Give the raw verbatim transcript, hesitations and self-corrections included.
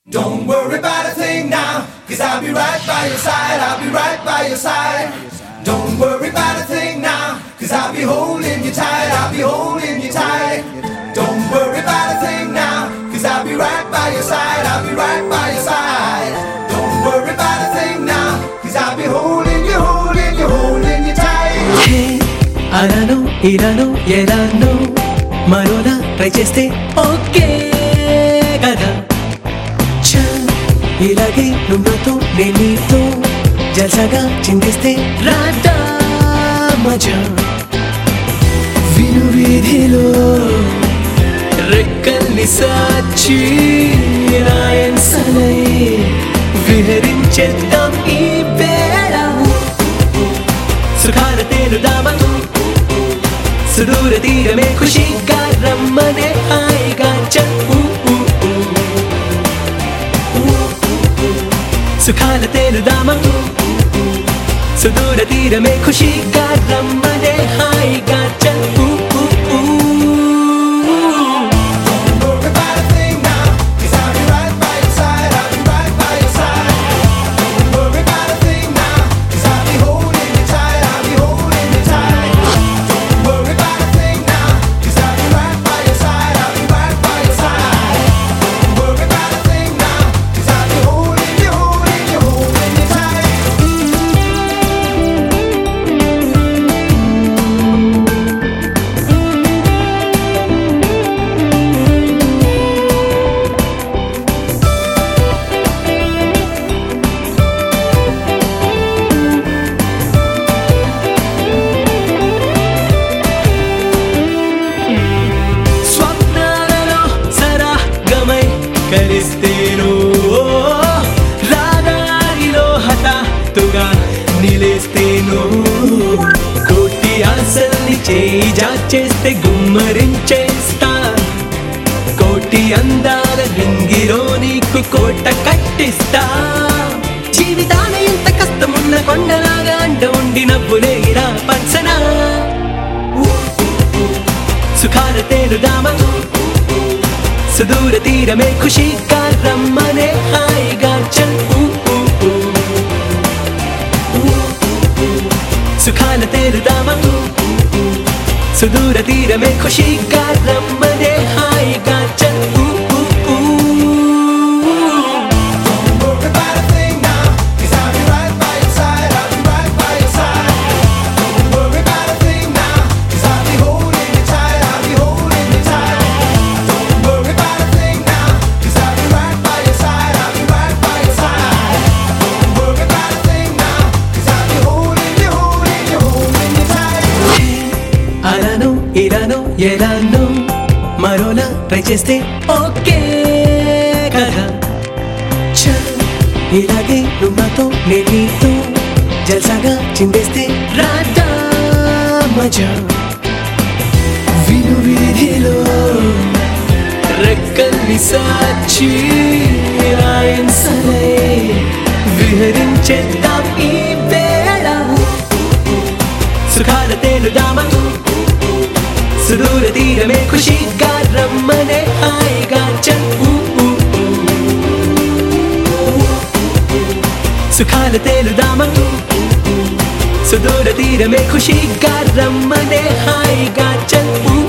Don't worry about a thing now, cause I'll be right by your side, I'll be right by your side. Don't worry about a thing now, cause I'll be holding you tight, I'll be holding you tight. Don't worry about a thing now, cause I'll be right by your side, I'll be right by your side. Don't worry about a thing now, cause I'll be holding you, holding you, holding you tight. Hey, alano, ilano, elano, marola, try cheste, okay, kada. ఇలాగే నువ్వు నాతో నేను నీతో జల్సాగా చిందిస్తే రాదా మజా విను వీధిలో రెక్కల్ని సాచి రాయన్సలై విహరించేద్దాం ఈ వేళ సుఖాల తేలుదామా సుదూర తీరమే ఖుషీగా రమ్మనే హాయిగా చెప్పు సుఖాల తేలుదామా సుదూర తీరమే ఖుషీగా రమ్మనే హాయిగా చెప్పు కలిస్తేను రాగారిలో హఠాత్తుగా నిలేస్తేను కోటి ఆశల్ని చేయి జాచేస్తే గుమ్మరించేస్తా కోటి అందాల లింగిలో నీకు కోట కట్టిస్తా జీవితాన ఎంత కష్టమున్న కొండలాగా అంట ఉండి నవ్వులేరా పచ్చనా సుఖాల తేలుదామా సుదూర తీరమే ఖుషీగా రమ్మనే హాయిగా చెప్పు సుఖాల తేలుదామా సుదూర తీరమే ఖుషీగా రమ్మనే హాయిగా చెప్పు ఇలానో ఎలానో మరోలా ట్రై చేస్తే ఓకే కదా ఇలాగే నువ్వు నాతో నేను నీతో జల్సాగా చిందేస్తే రాదా మజా విను వీధిలో రెక్కల్ని సాచి రాయన్సలై విహరించేద్దాం ఈ వేళ సుఖాల తేలుదామా సుదూర తీరమే ఖుషీగా రమ్మనే హాయిగా చెప్పు సుఖాల తేలుదామా సుదూర తీరమే ఖుషీగా రమ్మనే హాయిగా చెప్పు